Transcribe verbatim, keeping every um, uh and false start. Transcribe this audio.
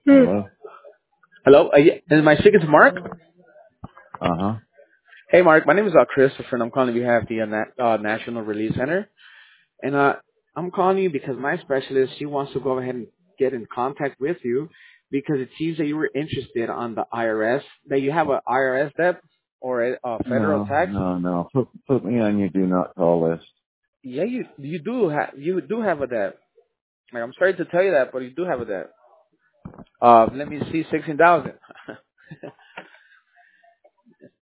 Hello? Hello, uh, yeah, is my speaking to Mark? Uh-huh. Hey, Mark, my name is uh, Christopher, and I'm calling on behalf of the uh, Na- uh, National Relief Center. And uh, I'm calling you because my specialist, she wants to go ahead and get in contact with you because it seems that you were interested on the I R S, that you have a I R S debt or a, a federal No, tax. no, no. Put, put me on your do not call list. Yeah, you you do have you do have a debt. Like, I'm sorry to tell you that, but you do have a debt. Uh, let me see, sixteen thousand.